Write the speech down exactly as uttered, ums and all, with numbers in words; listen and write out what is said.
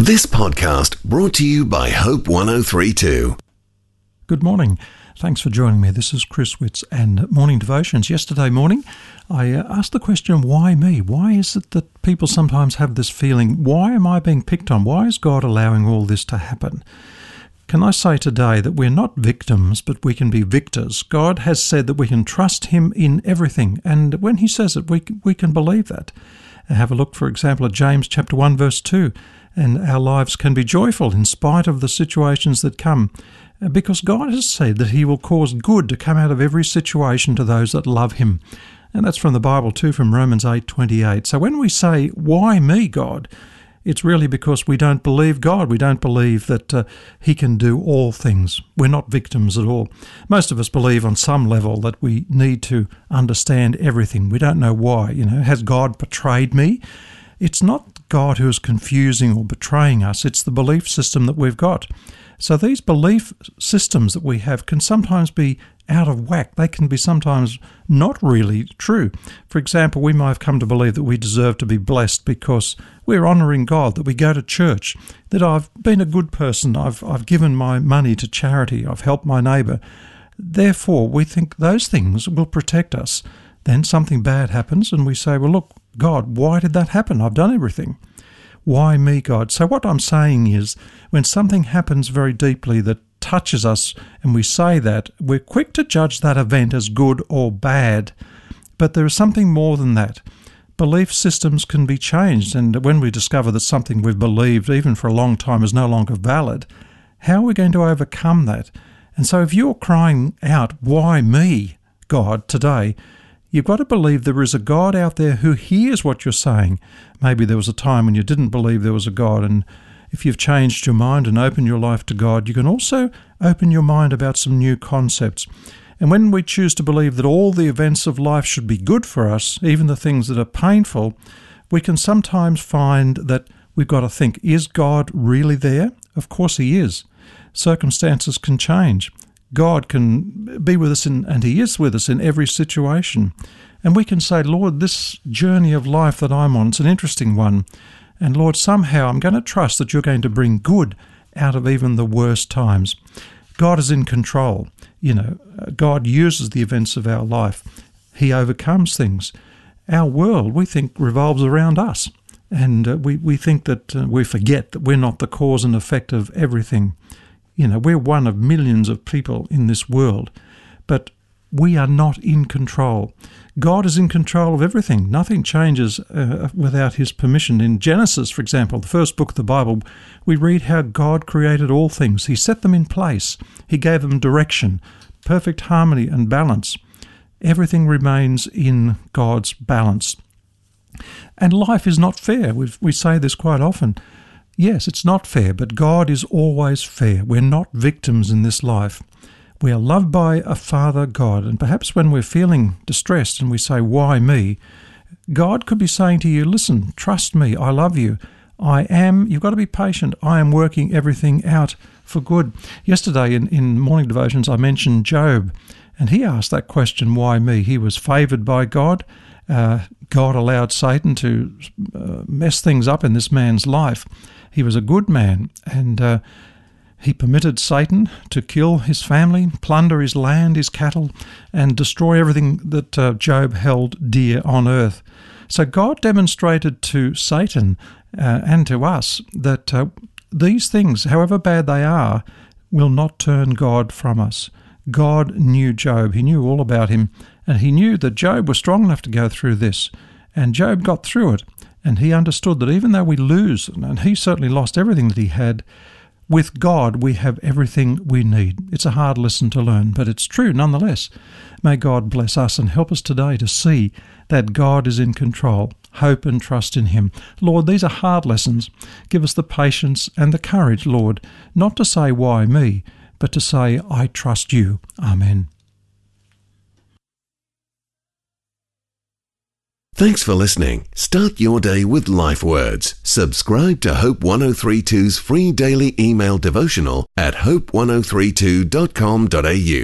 This podcast brought to you by Hope one oh three two. Good morning. Thanks for joining me. This is Chris Witts and Morning Devotions. Yesterday morning, I uh, asked the question, why me? Why is it that people sometimes have this feeling, why am I being picked on? Why is God allowing all this to happen? Can I say today that we're not victims, but we can be victors? God has said that we can trust Him in everything, and when He says it, we, we can believe that. Have a look, for example, at James chapter one, verse two. And our lives can be joyful in spite of the situations that come, because God has said that He will cause good to come out of every situation to those that love Him. And that's from the Bible too, from Romans eight twenty-eight. So when we say, why me, God? It's really because we don't believe God. We don't believe that uh, He can do all things. We're not victims at all. Most of us believe on some level that we need to understand everything. We don't know why. You know, has God betrayed me? It's not God who is confusing or betraying us. It's the belief system that we've got. So these belief systems that we have can sometimes be out of whack. They can be sometimes not really true. For example, we might have come to believe that we deserve to be blessed because we're honouring God, that we go to church, that I've been a good person, I've I've given my money to charity, I've helped my neighbour. Therefore, we think those things will protect us. Then something bad happens and we say, well, look, God, why did that happen? I've done everything. Why me, God? So what I'm saying is, when something happens very deeply that touches us and we say that, we're quick to judge that event as good or bad. But there is something more than that. Belief systems can be changed, and when we discover that something we've believed, even for a long time, is no longer valid, how are we going to overcome that? And so if you're crying out, why me, God, today, you've got to believe there is a God out there who hears what you're saying. Maybe there was a time when you didn't believe there was a God, and if you've changed your mind and opened your life to God, you can also open your mind about some new concepts. And when we choose to believe that all the events of life should be good for us, even the things that are painful, we can sometimes find that we've got to think, is God really there? Of course He is. Circumstances can change. God can be with us, in, and He is with us in every situation. And we can say, Lord, this journey of life that I'm on, it's an interesting one. And Lord, somehow I'm going to trust that you're going to bring good out of even the worst times. God is in control. You know, God uses the events of our life. He overcomes things. Our world, we think, revolves around us. And uh, we, we think that uh, we forget that we're not the cause and effect of everything. You know, we're one of millions of people in this world, but we are not in control. God is in control of everything. Nothing changes uh, without His permission. In Genesis, for example, the first book of the Bible, we read how God created all things. He set them in place. He gave them direction, perfect harmony and balance. Everything remains in God's balance. And life is not fair. We've, we say this quite often. Yes, it's not fair, but God is always fair. We're not victims in this life. We are loved by a Father God, and perhaps when we're feeling distressed and we say, why me? God could be saying to you, listen, trust me, I love you. I am, you've got to be patient, I am working everything out for good. Yesterday in, in Morning Devotions I mentioned Job, and he asked that question, why me? He was favoured by God. Uh, God allowed Satan to uh, mess things up in this man's life. He was a good man, and uh, he permitted Satan to kill his family, plunder his land, his cattle, and destroy everything that uh, Job held dear on earth. So God demonstrated to Satan uh, and to us that uh, these things, however bad they are, will not turn God from us. God knew Job. He knew all about him, and He knew that Job was strong enough to go through this. And Job got through it, and he understood that even though we lose, and he certainly lost everything that he had, with God we have everything we need. It's a hard lesson to learn, but it's true nonetheless. May God bless us and help us today to see that God is in control. Hope and trust in Him. Lord, these are hard lessons. Give us the patience and the courage, Lord, not to say, why me, but to say, I trust you. Amen. Thanks for listening. Start your day with Life Words. Subscribe to Hope one oh three two's free daily email devotional at hope one oh three two dot com dot a u.